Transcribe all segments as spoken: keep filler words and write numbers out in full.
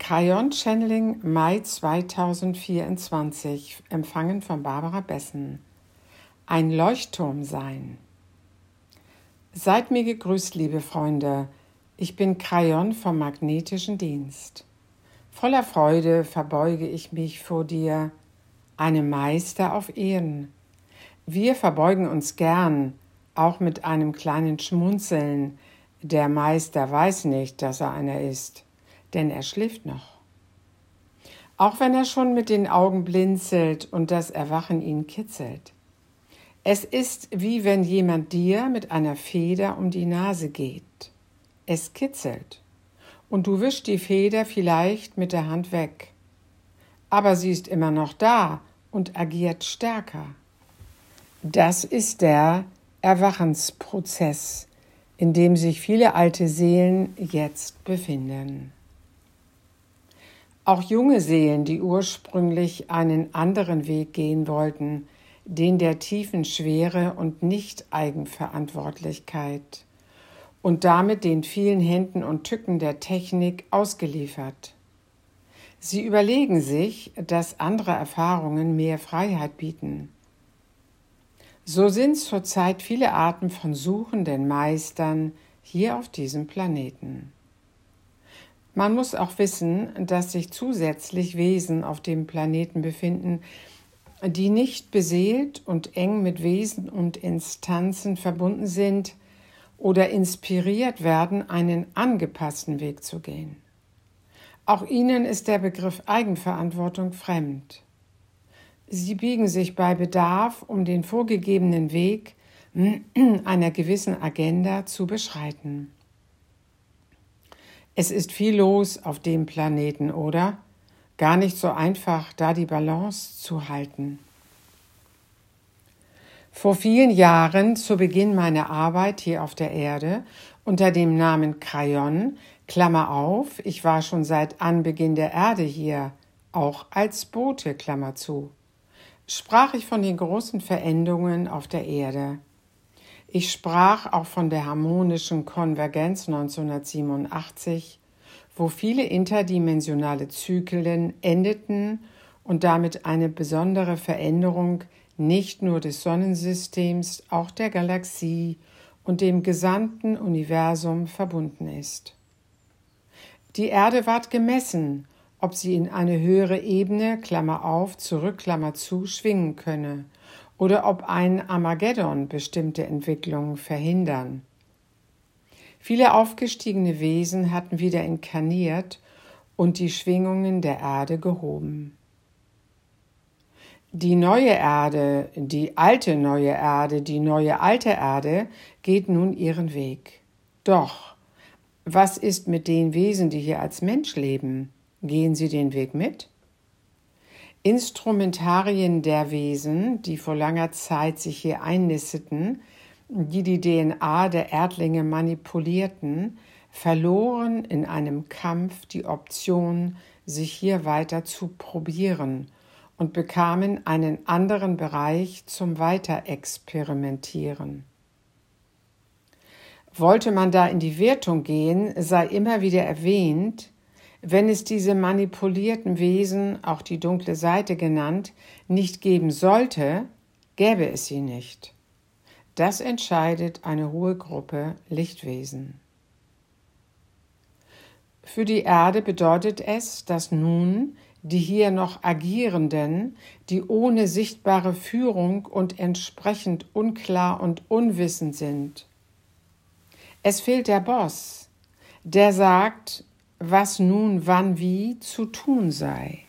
Kryon Channeling Mai zweitausendvierundzwanzig, empfangen von Barbara Bessen. Ein Leuchtturm sein. Seid mir gegrüßt, liebe Freunde. Ich bin Kryon vom Magnetischen Dienst. Voller Freude verbeuge ich mich vor dir, einem Meister auf Erden. Wir verbeugen uns gern, auch mit einem kleinen Schmunzeln. Der Meister weiß nicht, dass er einer ist, denn er schläft noch. Auch wenn er schon mit den Augen blinzelt und das Erwachen ihn kitzelt. Es ist, wie wenn jemand dir mit einer Feder um die Nase geht. Es kitzelt und du wischst die Feder vielleicht mit der Hand weg. Aber sie ist immer noch da und agiert stärker. Das ist der Erwachensprozess, in dem sich viele alte Seelen jetzt befinden. Auch junge Seelen, die ursprünglich einen anderen Weg gehen wollten, den der tiefen Schwere und Nicht-Eigenverantwortlichkeit und damit den vielen Händen und Tücken der Technik ausgeliefert. Sie überlegen sich, dass andere Erfahrungen mehr Freiheit bieten. So sind zurzeit viele Arten von suchenden Meistern hier auf diesem Planeten. Man muss auch wissen, dass sich zusätzlich Wesen auf dem Planeten befinden, die nicht beseelt und eng mit Wesen und Instanzen verbunden sind oder inspiriert werden, einen angepassten Weg zu gehen. Auch ihnen ist der Begriff Eigenverantwortung fremd. Sie biegen sich bei Bedarf, um den vorgegebenen Weg einer gewissen Agenda zu beschreiten. Es ist viel los auf dem Planeten, oder? Gar nicht so einfach, da die Balance zu halten. Vor vielen Jahren, zu Beginn meiner Arbeit hier auf der Erde, unter dem Namen Kryon, Klammer auf, ich war schon seit Anbeginn der Erde hier, auch als Bote, Klammer zu, sprach ich von den großen Veränderungen auf der Erde. Ich sprach auch von der harmonischen Konvergenz neunzehnhundertsiebenundachtzig, wo viele interdimensionale Zyklen endeten und damit eine besondere Veränderung nicht nur des Sonnensystems, auch der Galaxie und dem gesamten Universum verbunden ist. Die Erde ward gemessen, ob sie in eine höhere Ebene, Klammer auf, zurück, Klammer zu, schwingen könne, oder ob ein Armageddon bestimmte Entwicklungen verhindern. Viele aufgestiegene Wesen hatten wieder inkarniert und die Schwingungen der Erde gehoben. Die neue Erde, die alte neue Erde, die neue alte Erde geht nun ihren Weg. Doch, was ist mit den Wesen, die hier als Mensch leben? Gehen sie den Weg mit? Instrumentarien der Wesen, die vor langer Zeit sich hier einnisteten, die die D N A der Erdlinge manipulierten, verloren in einem Kampf die Option, sich hier weiter zu probieren und bekamen einen anderen Bereich zum Weiterexperimentieren. Wollte man da in die Wertung gehen, sei immer wieder erwähnt, wenn es diese manipulierten Wesen, auch die dunkle Seite genannt, nicht geben sollte, gäbe es sie nicht. Das entscheidet eine hohe Gruppe Lichtwesen. Für die Erde bedeutet es, dass nun die hier noch Agierenden, die ohne sichtbare Führung und entsprechend unklar und unwissend sind. Es fehlt der Boss, der sagt, was nun wann wie zu tun sei.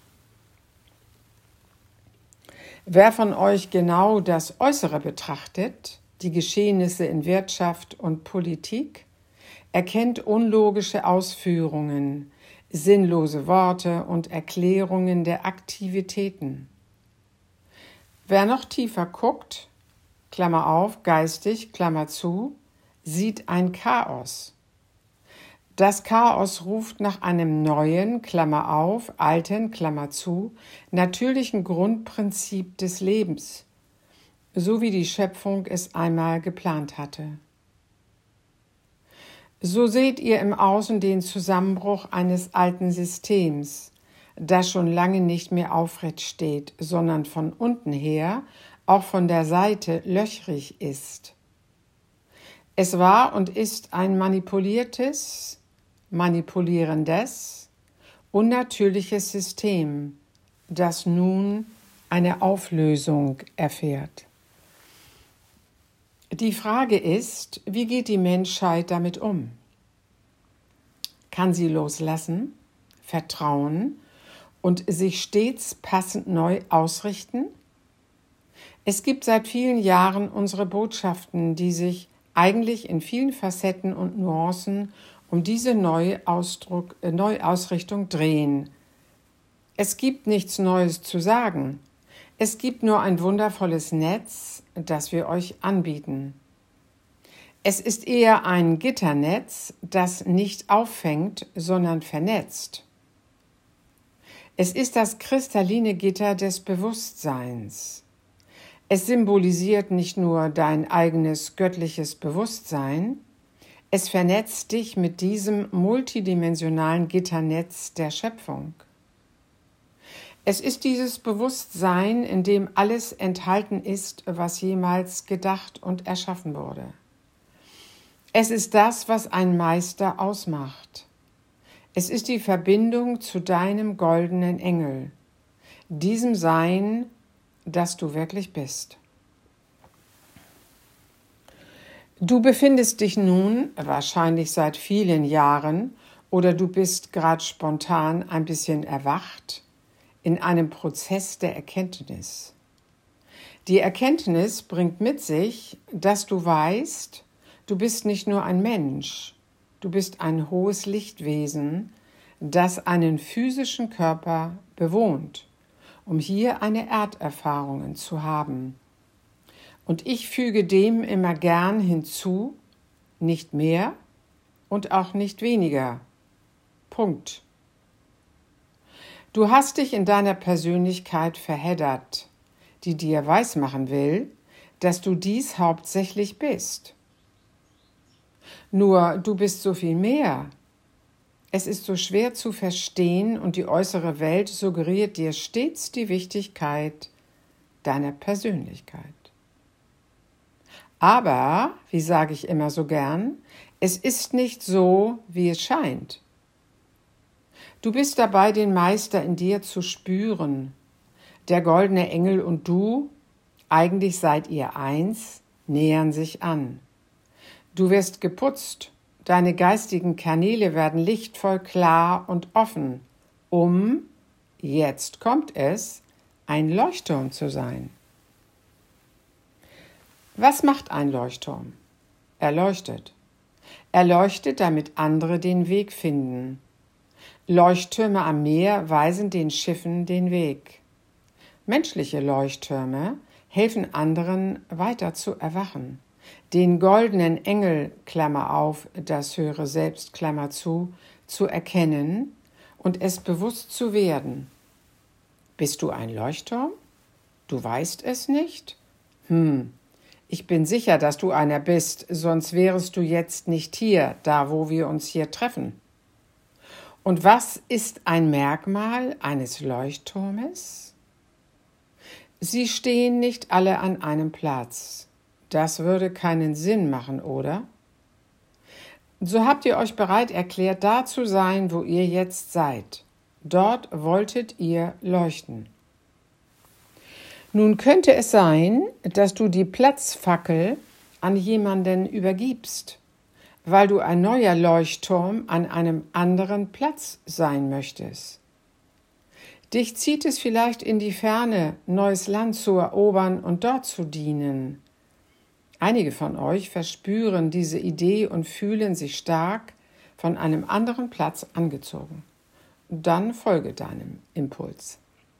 Wer von euch genau das Äußere betrachtet, die Geschehnisse in Wirtschaft und Politik, erkennt unlogische Ausführungen, sinnlose Worte und Erklärungen der Aktivitäten. Wer noch tiefer guckt, Klammer auf, geistig, Klammer zu, sieht ein Chaos. Das Chaos ruft nach einem neuen, Klammer auf, alten, Klammer zu, natürlichen Grundprinzip des Lebens, so wie die Schöpfung es einmal geplant hatte. So seht ihr im Außen den Zusammenbruch eines alten Systems, das schon lange nicht mehr aufrecht steht, sondern von unten her, auch von der Seite, löchrig ist. Es war und ist ein manipuliertes, manipulierendes, unnatürliches System, das nun eine Auflösung erfährt. Die Frage ist, wie geht die Menschheit damit um? Kann sie loslassen, vertrauen und sich stets passend neu ausrichten? Es gibt seit vielen Jahren unsere Botschaften, die sich eigentlich in vielen Facetten und Nuancen um diese Neuausdruck, äh, Neuausrichtung drehen. Es gibt nichts Neues zu sagen. Es gibt nur ein wundervolles Netz, das wir euch anbieten. Es ist eher ein Gitternetz, das nicht auffängt, sondern vernetzt. Es ist das kristalline Gitter des Bewusstseins. Es symbolisiert nicht nur dein eigenes göttliches Bewusstsein, es vernetzt dich mit diesem multidimensionalen Gitternetz der Schöpfung. Es ist dieses Bewusstsein, in dem alles enthalten ist, was jemals gedacht und erschaffen wurde. Es ist das, was einen Meister ausmacht. Es ist die Verbindung zu deinem goldenen Engel, diesem Sein, das du wirklich bist. Du befindest dich nun, wahrscheinlich seit vielen Jahren, oder du bist gerade spontan ein bisschen erwacht, in einem Prozess der Erkenntnis. Die Erkenntnis bringt mit sich, dass du weißt, du bist nicht nur ein Mensch, du bist ein hohes Lichtwesen, das einen physischen Körper bewohnt, um hier eine Erderfahrung zu haben. Und ich füge dem immer gern hinzu, nicht mehr und auch nicht weniger. Punkt. Du hast dich in deiner Persönlichkeit verheddert, die dir weismachen will, dass du dies hauptsächlich bist. Nur du bist so viel mehr. Es ist so schwer zu verstehen und die äußere Welt suggeriert dir stets die Wichtigkeit deiner Persönlichkeit. Aber, wie sage ich immer so gern, es ist nicht so, wie es scheint. Du bist dabei, den Meister in dir zu spüren. Der goldene Engel und du, eigentlich seid ihr eins, nähern sich an. Du wirst geputzt, deine geistigen Kanäle werden lichtvoll klar und offen, um, jetzt kommt es, ein Leuchtturm zu sein. Was macht ein Leuchtturm? Er leuchtet. Er leuchtet, damit andere den Weg finden. Leuchttürme am Meer weisen den Schiffen den Weg. Menschliche Leuchttürme helfen anderen, weiter zu erwachen. Den goldenen Engel, Klammer auf, das höhere Selbst, Klammer zu, zu erkennen und es bewusst zu werden. Bist du ein Leuchtturm? Du weißt es nicht? Hm, ich bin sicher, dass du einer bist, sonst wärest du jetzt nicht hier, da wo wir uns hier treffen. Und was ist ein Merkmal eines Leuchtturmes? Sie stehen nicht alle an einem Platz. Das würde keinen Sinn machen, oder? So habt ihr euch bereit erklärt, da zu sein, wo ihr jetzt seid. Dort wolltet ihr leuchten. Nun könnte es sein, dass du die Platzfackel an jemanden übergibst, weil du ein neuer Leuchtturm an einem anderen Platz sein möchtest. Dich zieht es vielleicht in die Ferne, neues Land zu erobern und dort zu dienen. Einige von euch verspüren diese Idee und fühlen sich stark von einem anderen Platz angezogen. Dann folge deinem Impuls.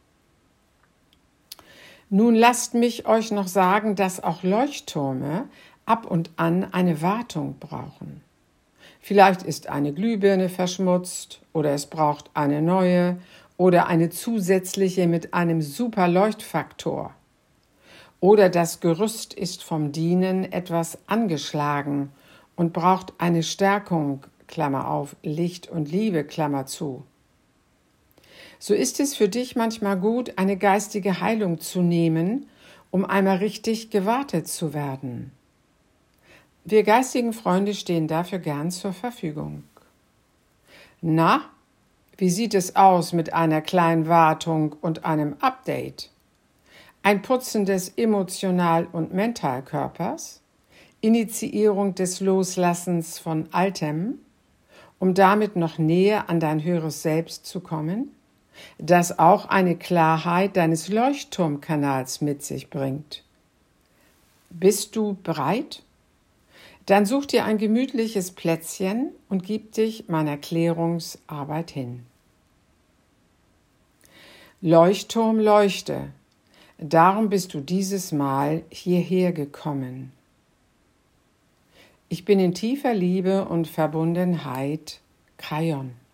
Nun lasst mich euch noch sagen, dass auch Leuchttürme ab und an eine Wartung brauchen. Vielleicht ist eine Glühbirne verschmutzt oder es braucht eine neue oder eine zusätzliche mit einem super Leuchtfaktor. Oder das Gerüst ist vom Dienen etwas angeschlagen und braucht eine Stärkung, Klammer auf, Licht und Liebe, Klammer zu. So ist es für dich manchmal gut, eine geistige Heilung zu nehmen, um einmal richtig gewartet zu werden. Wir geistigen Freunde stehen dafür gern zur Verfügung. Na, wie sieht es aus mit einer kleinen Wartung und einem Update? Ein Putzen des Emotional- und Mentalkörpers? Initiierung des Loslassens von Altem, um damit noch näher an dein höheres Selbst zu kommen, das auch eine Klarheit deines Leuchtturmkanals mit sich bringt. Bist du bereit? Dann such dir ein gemütliches Plätzchen und gib dich meiner Klärungsarbeit hin. Leuchtturm, leuchte, darum bist du dieses Mal hierher gekommen. Ich bin in tiefer Liebe und Verbundenheit, Krayon.